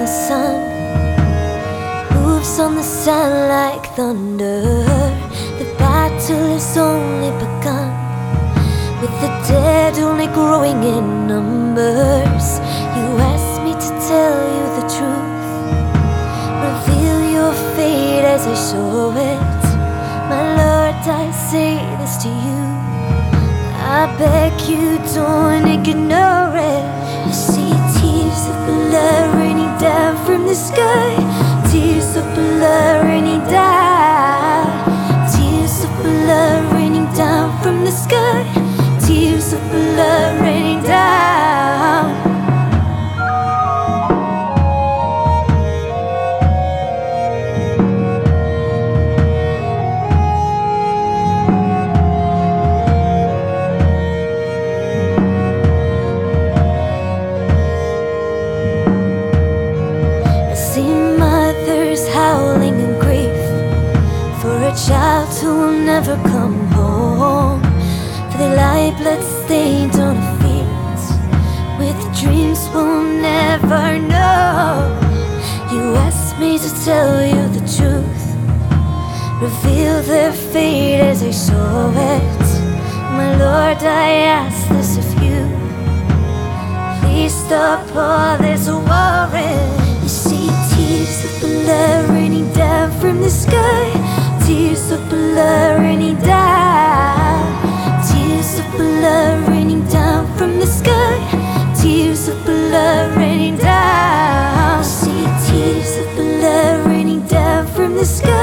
sun, moves on the sand like thunder. The battle has only begun, with the dead only growing in numbers. You asked me to tell you the truth, reveal your fate as I saw it. My Lord, I say this to you, I beg you don't ignore it. I see tears of blood raining down from the sky, tears of blood raining down, tears of blood raining down from the sky, tears of blood raining down. Howling in grief for a child who will never come home, for they lie blood-stained on a field with dreams we'll never know. You asked me to tell you the truth, reveal their fate as I saw it. My Lord, I ask this of you, please stop all this warring. You see tears of blood raining down from the sky, tears of blood raining down, tears of blood raining down from the sky, tears of blood raining down. I see tears of blood raining down from the sky,